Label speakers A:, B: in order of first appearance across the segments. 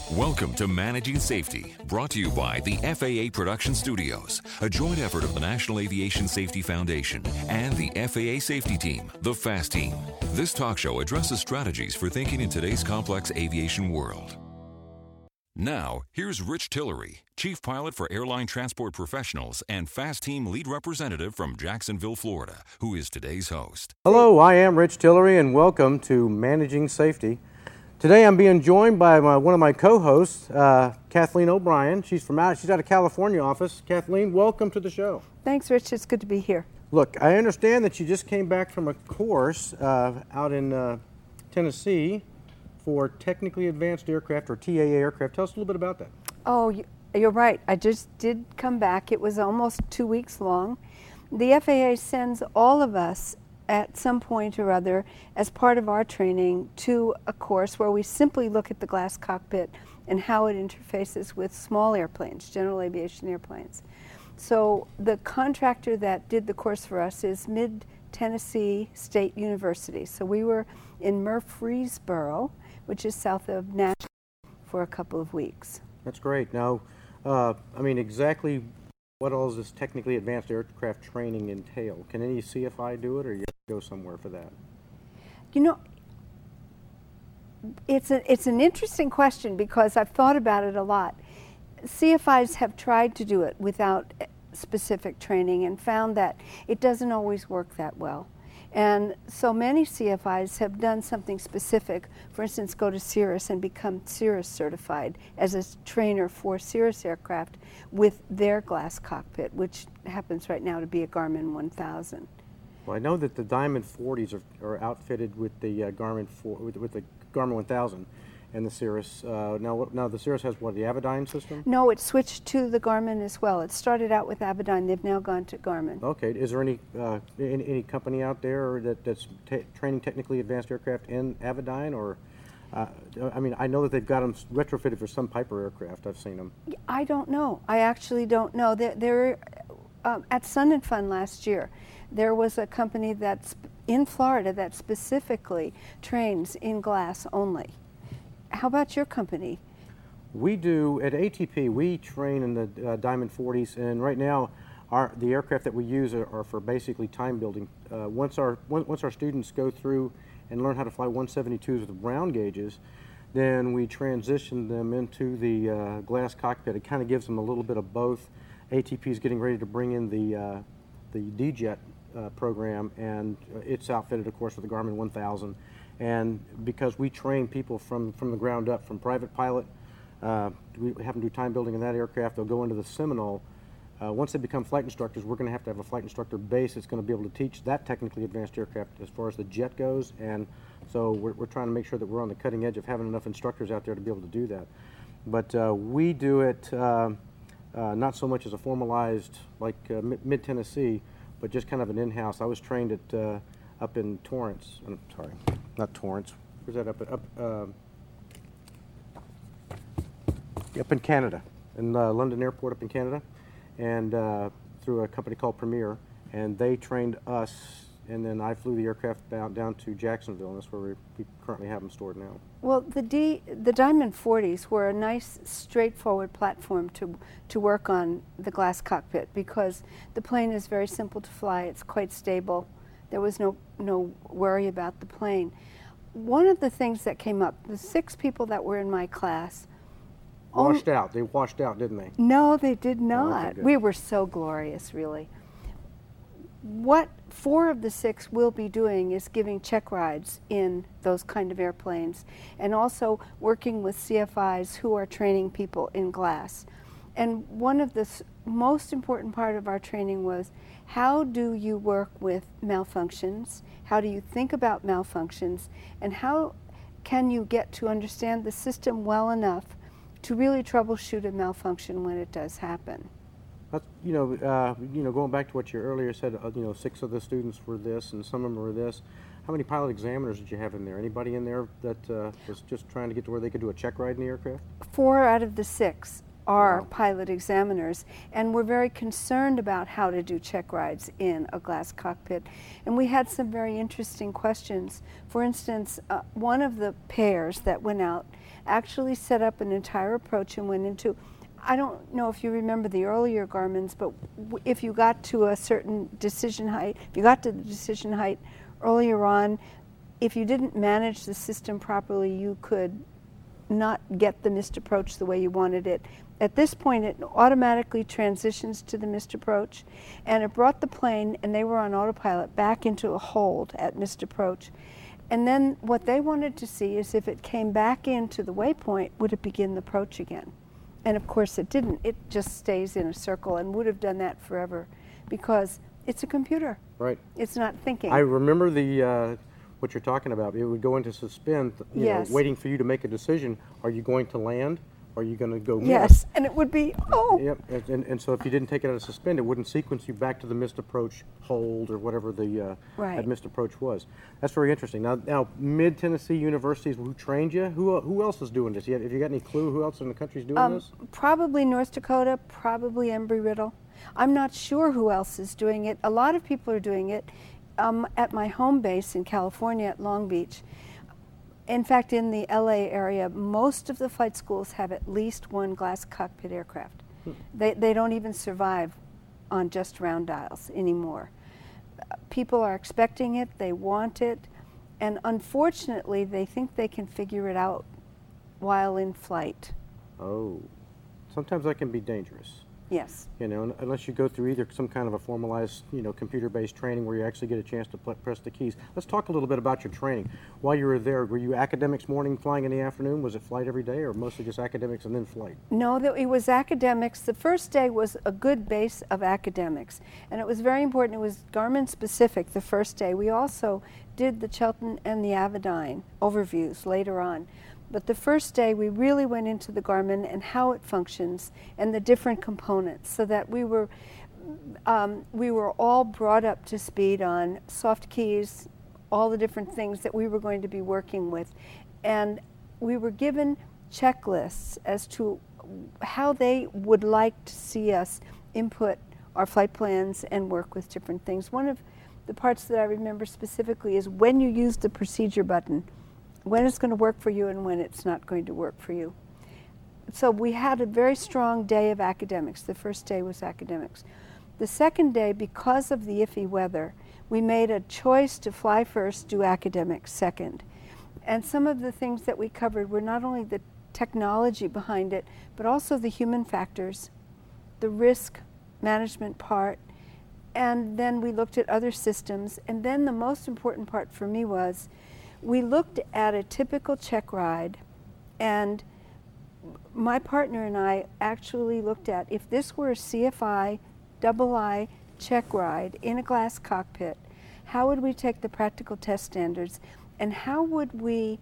A: Welcome to Managing Safety, brought to you by the FAA Production Studios, a joint effort of the National Aviation Safety Foundation and the FAA Safety Team, the FAST Team. This talk show addresses strategies for thinking in today's complex aviation world. Now, here's Rich Tillery, Chief Pilot for Airline Transport Professionals and FAST Team Lead Representative from Jacksonville, Florida, who is today's host.
B: Hello, I am Rich Tillery, and welcome to Managing Safety. Today I'm being joined by one of my co-hosts, Kathleen O'Brien. She's out of California office. Kathleen, welcome to the show.
C: Thanks, Rich. It's good to be here.
B: Look, I understand that you just came back from a course out in Tennessee for Technically Advanced Aircraft, or TAA aircraft. Tell us a little bit about that.
C: Oh, you're right. I just did come back. It was almost 2 weeks long. The FAA sends all of us at some point or other as part of our training to a course where we simply look at the glass cockpit and how it interfaces with small airplanes, general aviation airplanes. So the contractor that did the course for us is Mid-Tennessee State University. So we were in Murfreesboro, which is south of Nashville, for a couple of weeks.
B: That's great. Now, exactly what all does this Technically Advanced Aircraft training entail? Can any CFI do it, or you have to go somewhere for that?
C: You know, it's an interesting question because I've thought about it a lot. CFIs have tried to do it without specific training and found that it doesn't always work that well. And so many CFIs have done something specific, for instance, go to Cirrus and become Cirrus certified as a trainer for Cirrus aircraft with their glass cockpit, which happens right now to be a Garmin 1000.
B: Well, I know that the Diamond 40s are outfitted with the Garmin 1000 and the Cirrus. Now the Cirrus has what, the Avidyne system?
C: No, it switched to the Garmin as well. It started out with Avidyne. They've now gone to Garmin.
B: Okay. Is there any company out there that's training Technically Advanced Aircraft in Avidyne, or? I know that they've got them retrofitted for some Piper aircraft. I've seen them.
C: I don't know. I actually don't know. They're at Sun and Fun last year, there was a company that's in Florida that specifically trains in glass only. How about your company?
B: We do, at ATP, we train in the Diamond 40s, and right now the aircraft that we use are for basically time building. Once our students go through and learn how to fly 172s with the Brown gauges, then we transition them into the glass cockpit. It kind of gives them a little bit of both. ATP is getting ready to bring in the D-Jet program, and it's outfitted, of course, with the Garmin 1000. And because we train people from the ground up, from private pilot, we have them do time building in that aircraft. They'll go into the Seminole. Once they become flight instructors, we're going to have a flight instructor base that's going to be able to teach that Technically Advanced Aircraft as far as the jet goes. And so we're trying to make sure that we're on the cutting edge of having enough instructors out there to be able to do that. But we do it not so much as a formalized, like Mid-Tennessee, but just kind of an in-house. I was trained at up in Torrance. I'm sorry, not Torrance. Where's that up in Canada, in London Airport up in Canada, and through a company called Premier, and they trained us, and then I flew the aircraft down to Jacksonville, and that's where we currently have them stored now.
C: Well, the Diamond 40s were a nice, straightforward platform to work on the glass cockpit because the plane is very simple to fly. It's quite stable. There was no worry about the plane. One of the things that came up, the 6 people that were in my class
B: washed out. They washed out, didn't they?
C: No, they did not.
B: Oh, okay,
C: we were so glorious, really. What 4 of the 6 will be doing is giving check rides in those kind of airplanes and also working with CFIs who are training people in glass. And one of the most important part of our training was, how do you work with malfunctions? How do you think about malfunctions? And how can you get to understand the system well enough to really troubleshoot a malfunction when it does happen?
B: Going back to what you earlier said, 6 of the students were this and some of them were this. How many pilot examiners did you have in there? Anybody in there that was just trying to get to where they could do a check ride in the aircraft?
C: 4 out of the 6 our
B: Wow.
C: pilot examiners, and were very concerned about how to do check rides in a glass cockpit. And we had some very interesting questions. For instance, one of the pairs that went out actually set up an entire approach and went into, I don't know if you remember the earlier Garmins, but if you got to a certain decision height, if you got to the decision height earlier on, if you didn't manage the system properly, you could not get the missed approach the way you wanted it. At this point, it automatically transitions to the missed approach, and it brought the plane, and they were on autopilot, back into a hold at missed approach. And then what they wanted to see is if it came back into the waypoint, would it begin the approach again? And of course it didn't. It just stays in a circle and would have done that forever because it's a computer.
B: Right.
C: It's not thinking.
B: I remember the what you're talking about. It would go into suspend, you
C: Yes.
B: know, waiting for you to make a decision. Are you going to land? Or are you going to go miss?
C: Yes, and it would be, oh.
B: Yep, and so if you didn't take it out of suspend, it wouldn't sequence you back to the missed approach hold or whatever the
C: Right.
B: that missed approach was. That's very interesting. Now Mid-Tennessee universities who trained you, who else is doing this? Have you got any clue who else in the country is doing this?
C: Probably North Dakota, probably Embry-Riddle. I'm not sure who else is doing it. A lot of people are doing it at my home base in California at Long Beach. In fact, in the LA area, most of the flight schools have at least one glass cockpit aircraft. They don't even survive on just round dials anymore. People are expecting it, they want it, and unfortunately they think they can figure it out while in flight.
B: Oh, sometimes that can be dangerous.
C: Yes.
B: You know, unless you go through either some kind of a formalized, you know, computer-based training where you actually get a chance to press the keys. Let's talk a little bit about your training. While you were there, were you academics morning, flying in the afternoon? Was it flight every day, or mostly just academics and then flight?
C: No, it was academics. The first day was a good base of academics, and it was very important. It was Garmin specific the first day. We also did the Chelton and the Avidyne overviews later on. But the first day we really went into the Garmin and how it functions and the different components so that we were all brought up to speed on soft keys, all the different things that we were going to be working with. And we were given checklists as to how they would like to see us input our flight plans and work with different things. One of the parts that I remember specifically is when you use the procedure button, when it's going to work for you and when it's not going to work for you. So we had a very strong day of academics. The first day was academics. The second day, because of the iffy weather, we made a choice to fly first, do academics second. And some of the things that we covered were not only the technology behind it, but also the human factors, the risk management part, and then we looked at other systems. And then the most important part for me was we looked at a typical check ride, and my partner and I actually looked at if this were a CFI II check ride in a glass cockpit, how would we take the practical test standards and how would we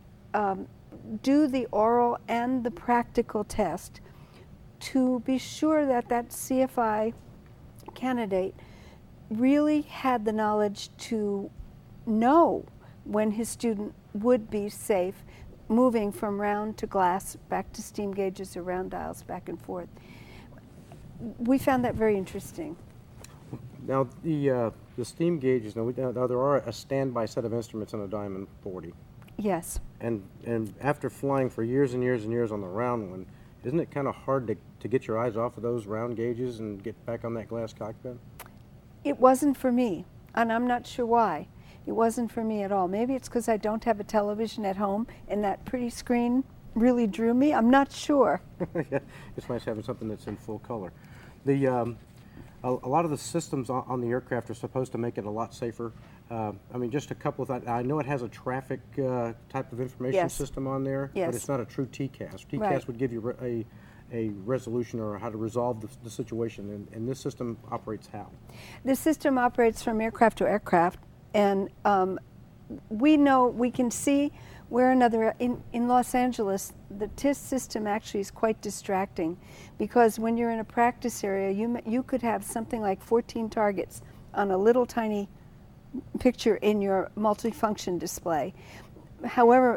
C: do the oral and the practical test to be sure that that CFI candidate really had the knowledge to know when his student would be safe moving from round to glass, back to steam gauges or round dials, back and forth. We found that very interesting.
B: Now the steam gauges. Now there are a standby set of instruments in a Diamond 40.
C: Yes.
B: And after flying for years and years and years on the round one, isn't it kind of hard to get your eyes off of those round gauges and get back on that glass cockpit?
C: It wasn't for me, and I'm not sure why. It wasn't for me at all. Maybe it's because I don't have a television at home and that pretty screen really drew me. I'm not sure.
B: Yeah, it's nice having something that's in full color. A lot of the systems on the aircraft are supposed to make it a lot safer. I mean, just a couple of things. I know it has a traffic type of information
C: Yes.
B: system on there,
C: Yes.
B: but it's not a true TCAS. TCAS
C: Right.
B: would give you a resolution or how to resolve the situation, and this system operates how?
C: The system operates from aircraft to aircraft, and we can see where another, in Los Angeles, the TIS system actually is quite distracting because when you're in a practice area, you could have something like 14 targets on a little tiny picture in your multifunction display. However,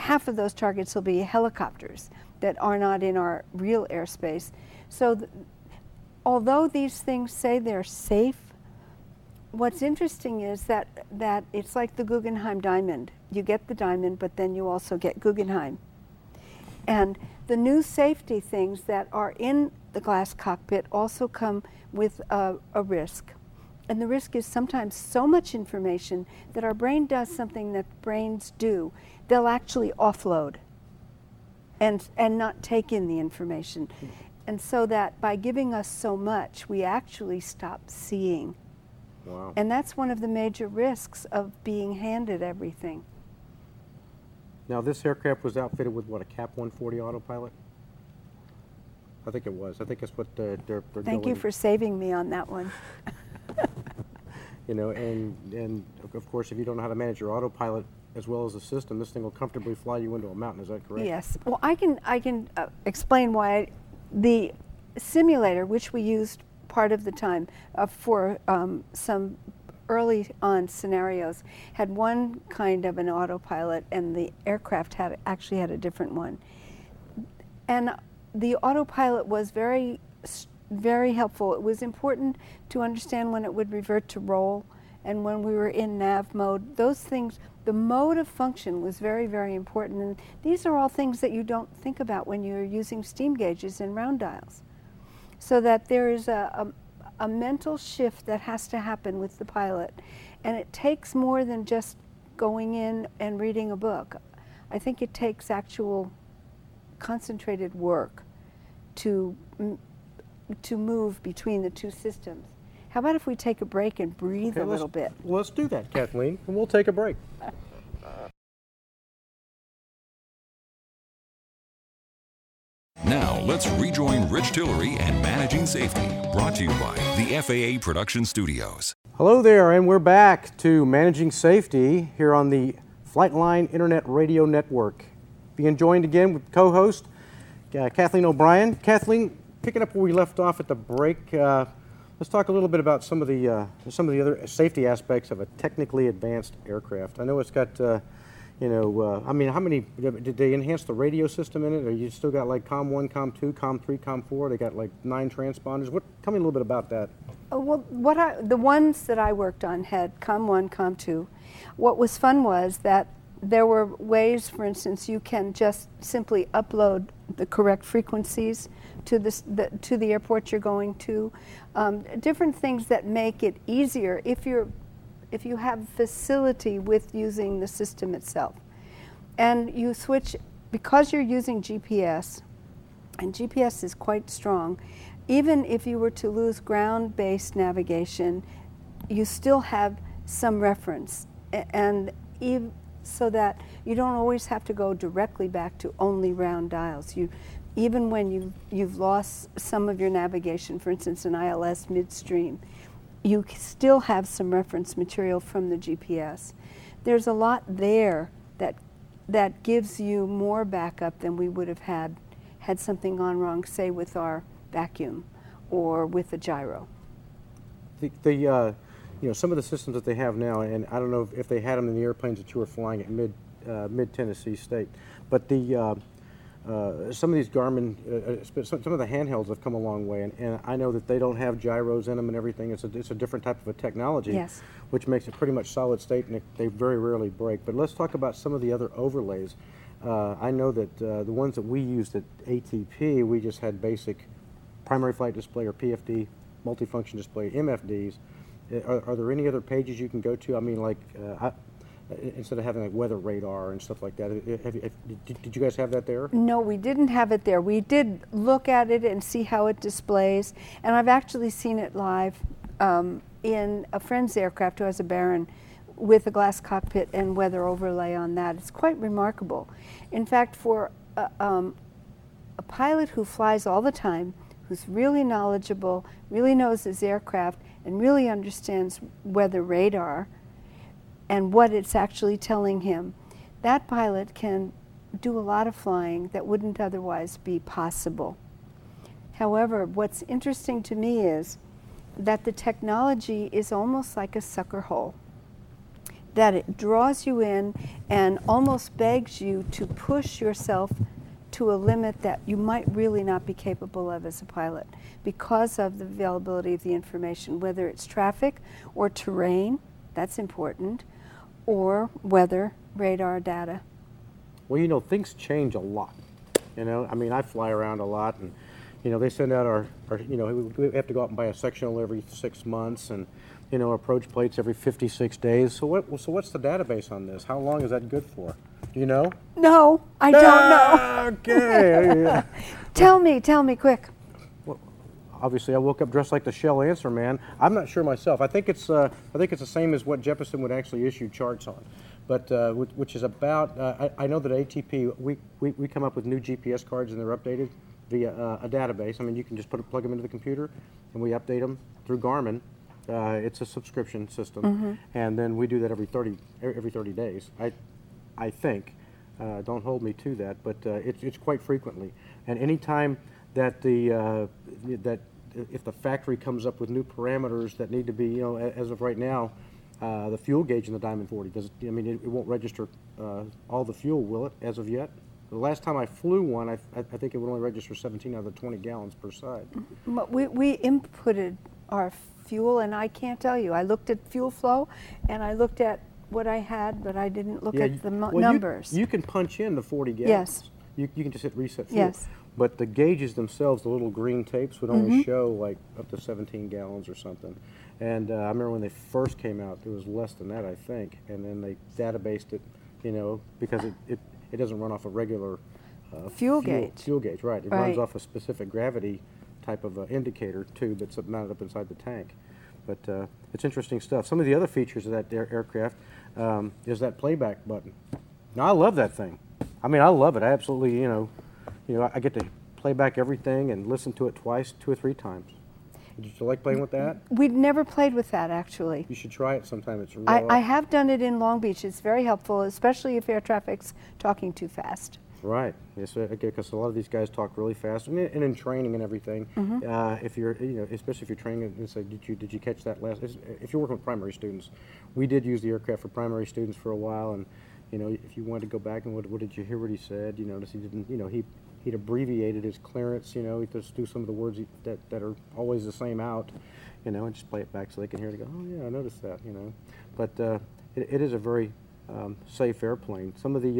C: half of those targets will be helicopters that are not in our real airspace. So although these things say they're safe, what's interesting is that it's like the Guggenheim diamond. You get the diamond, but then you also get Guggenheim. And the new safety things that are in the glass cockpit also come with a risk. And the risk is sometimes so much information that our brain does something that brains do. They'll actually offload and not take in the information. And so that by giving us so much, we actually stop seeing.
B: Wow.
C: And that's one of the major risks of being handed everything.
B: Now, this aircraft was outfitted with what, a CAP 140 autopilot? I think it was. I think that's what they're
C: Thank you for saving me on that one.
B: You know, and of course, if you don't know how to manage your autopilot as well as the system, this thing will comfortably fly you into a mountain. Is that correct?
C: Yes. Well, I can explain why the simulator, which we used part of the time for some early on scenarios, had one kind of an autopilot, and the aircraft actually had a different one. And the autopilot was very helpful. It was important to understand when it would revert to roll and when we were in nav mode. Those things, the mode of function was very, very important. And these are all things that you don't think about when you're using steam gauges and round dials. So that there is a mental shift that has to happen with the pilot. And it takes more than just going in and reading a book. I think it takes actual concentrated work to move between the two systems. How about if we take a break and breathe a little bit?
B: Well, let's do that, Kathleen, and we'll take a break.
A: Now, let's rejoin Rich Tillery and Managing Safety, brought to you by the FAA Production Studios.
B: Hello there, and we're back to Managing Safety here on the Flightline Internet Radio Network. Being joined again with co-host Kathleen O'Brien. Kathleen, picking up where we left off at the break, let's talk a little bit about some of the other safety aspects of a technically advanced aircraft. I know it's got, I mean, how many, did they enhance the radio system in it, or you still got like COM 1, COM 2, COM 3, COM 4? They got like 9 transponders. Tell me a little bit about that.
C: Well, the ones that I worked on had COM 1, COM 2. What was fun was that there were ways, for instance, you can just simply upload the correct frequencies to the airport you're going to. Different things that make it easier if you have facility with using the system itself. And you switch, because you're using GPS, and GPS is quite strong, even if you were to lose ground-based navigation, you still have some reference. And so that you don't always have to go directly back to only round dials. Even when you've lost some of your navigation, for instance, an ILS midstream, you still have some reference material from the GPS. There's a lot there that gives you more backup than we would have had something gone wrong, say with our vacuum or with the gyro.
B: Some of the systems that they have now, and I don't know if they had them in the airplanes that you were flying at mid Tennessee State, but some of these Garmin, some of the handhelds have come a long way, and I know that they don't have gyros in them and everything. It's a different type of a technology,
C: yes,
B: which makes it pretty much solid state, and they very rarely break. But let's talk about some of the other overlays. I know that the ones that we used at ATP, we just had basic primary flight display or PFD, multifunction display, MFDs. Are there any other pages you can go to? I mean, like, instead of having like weather radar and stuff like that, did you guys have that there?
C: No, we didn't have it there. We did look at it and see how it displays, and I've actually seen it live in a friend's aircraft who has a Baron with a glass cockpit and weather overlay on that. It's quite remarkable. In fact, for a pilot who flies all the time, who's really knowledgeable, really knows his aircraft, and really understands weather radar and what it's actually telling him, that pilot can do a lot of flying that wouldn't otherwise be possible. However, what's interesting to me is that the technology is almost like a sucker hole. that it draws you in and almost begs you to push yourself to a limit that you might really not be capable of as a pilot because of the availability of the information, whether it's traffic or terrain, that's important, or weather, radar data.
B: Well, you know, things change a lot. You know, I mean, I fly around a lot, and, you know, they send out our you know, we have to go out and buy a sectional every 6 months, and, you know, approach plates every 56 days. So what's the database on this? How long is that good for? Do you know?
C: No, I don't know.
B: Okay.
C: Tell me quick.
B: Well, obviously, I woke up dressed like the Shell Answer Man. I'm not sure myself. I think it's the same as what Jeppesen would actually issue charts on, but which is about. I know that ATP we come up with new GPS cards and they're updated via a database. I mean, you can just plug them into the computer, and we update them through Garmin. It's a subscription system, and then we do that every 30 days. I think. Don't hold me to that, but it's quite frequently. And any time that that if the factory comes up with new parameters that need to be, you know, as of right now, the fuel gauge in the Diamond 40 does. I mean, it won't register all the fuel, will it? As of yet. The last time I flew one, I think it would only register 17 out of the 20 gallons per side.
C: But we inputted our fuel, and I can't tell you. I looked at fuel flow, and I looked at what I had, but I didn't look at the numbers.
B: You can punch in the 40 gallons.
C: Yes.
B: You can just hit reset fuel.
C: Yes.
B: But the gauges themselves, the little green tapes, would only show like up to 17 gallons or something. And I remember when they first came out, it was less than that, I think. And then they databased it, you know, because it doesn't run off a regular
C: fuel gauge.
B: Fuel gauge, right. It runs off a specific gravity type of indicator tube that's mounted up inside the tank. But it's interesting stuff. Some of the other features of that aircraft is that playback button. Now, I love that thing. I mean, I love it. I absolutely, you know, I get to play back everything and listen to it twice, 2 or 3 times. Did you like playing with that?
C: We'd never played with that, actually.
B: You should try it sometime. It's real.
C: I have done it in Long Beach. It's very helpful, especially if air traffic's talking too fast.
B: Right. Yes, because a lot of these guys talk really fast, and in training and everything. If you're, you know, especially if you're training and say, did you catch that last? If you're working with primary students, we did use the aircraft for primary students for a while, and you know, if you wanted to go back and what did you hear what he said? You notice he didn't, you know, he'd abbreviated his clearance. You know, he'd just do some of the words that are always the same out, you know, and just play it back so they can hear it and go, oh yeah, I noticed that, you know. But it is a very safe airplane. Some of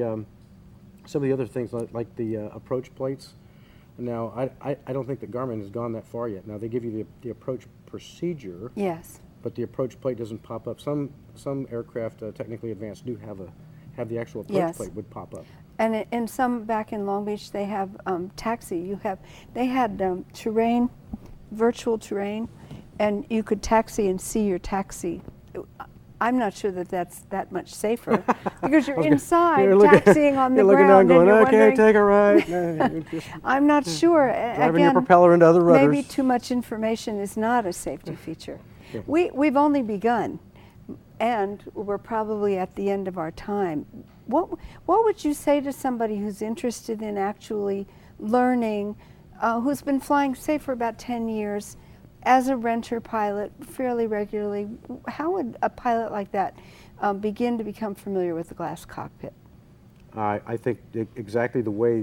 B: the other things like the approach plates. Now, I don't think that Garmin has gone that far yet. Now, they give you the approach procedure.
C: Yes.
B: But the approach plate doesn't pop up. Some aircraft, technically advanced, do have the actual approach plate would pop up.
C: And in some back in Long Beach, they have taxi. They had terrain, virtual terrain, and you could taxi and see your taxi. I'm not sure that that's that much safer because you're inside taxiing on the ground
B: and you're
C: wondering,
B: okay, take a right.
C: I'm not sure.
B: Driving your propeller into other rudders.
C: Maybe too much information is not a safety feature. We've only begun, and we're probably at the end of our time. What would you say to somebody who's interested in actually learning, who's been flying, say, for about 10 years, as a renter pilot fairly regularly? How would a pilot like that begin to become familiar with the glass cockpit?
B: I think exactly the way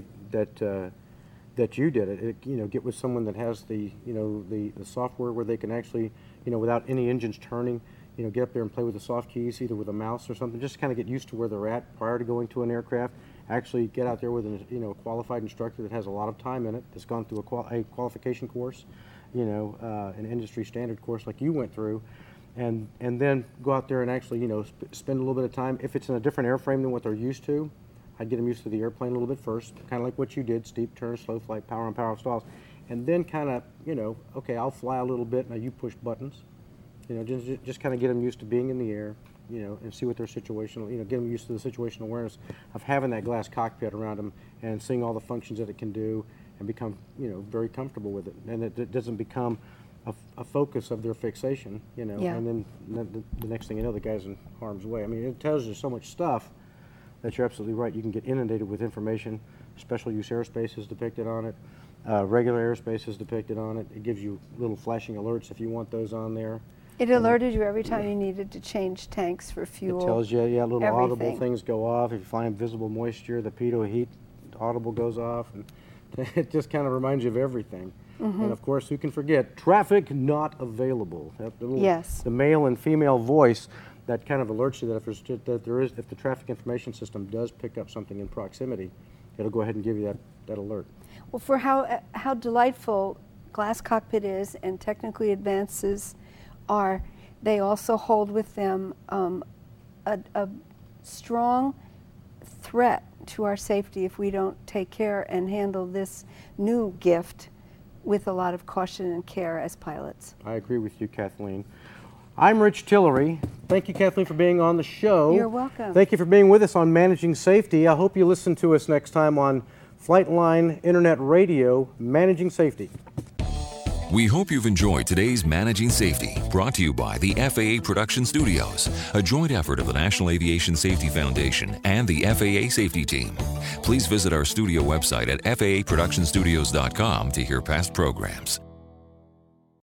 B: that you did it. You know, get with someone that has the software where they can actually, you know, without any engines turning, you know, get up there and play with the soft keys, either with a mouse or something, just kind of get used to where they're at prior to going to an aircraft. Actually get out there with a qualified instructor that has a lot of time in it, that's gone through a qualification course, you know, an industry standard course like you went through, and then go out there and actually, you know, spend a little bit of time. If it's in a different airframe than what they're used to, I'd get them used to the airplane a little bit first, kind of like what you did, steep turns, slow flight, power on, power off stalls, and then kind of, you know, okay, I'll fly a little bit, now you push buttons. You know, just kind of get them used to being in the air, you know, and see what their situational, you know, get them used to the situational awareness of having that glass cockpit around them and seeing all the functions that it can do, and become, you know, very comfortable with it. And it doesn't become a focus of their fixation, you know, and then the next thing you know, the guy's in harm's way. I mean, it tells you so much stuff that you're absolutely right. You can get inundated with information. Special use airspace is depicted on it. Regular airspace is depicted on it. It gives you little flashing alerts if you want those on there.
C: It alerted you every time you needed to change tanks for fuel.
B: It tells you, little
C: everything.
B: audible things go off. If you find visible moisture, the pitot heat audible goes off, and it just kind of reminds you of everything. And of course, who can forget traffic not available?
C: Yes.
B: The male and female voice that kind of alerts you that if the traffic information system does pick up something in proximity, it'll go ahead and give you that alert.
C: Well, for how delightful Glass Cockpit is and technically advances are, they also hold with them a strong threat to our safety if we don't take care and handle this new gift with a lot of caution and care as pilots.
B: I agree with you, Kathleen. I'm Rich Tillery. Thank you, Kathleen, for being on the show.
C: You're welcome.
B: Thank you for being with us on Managing Safety. I hope you listen to us next time on Flightline Internet Radio, Managing Safety.
A: We hope you've enjoyed today's Managing Safety, brought to you by the FAA Production Studios, a joint effort of the National Aviation Safety Foundation and the FAA Safety Team. Please visit our studio website at faaproductionstudios.com to hear past programs.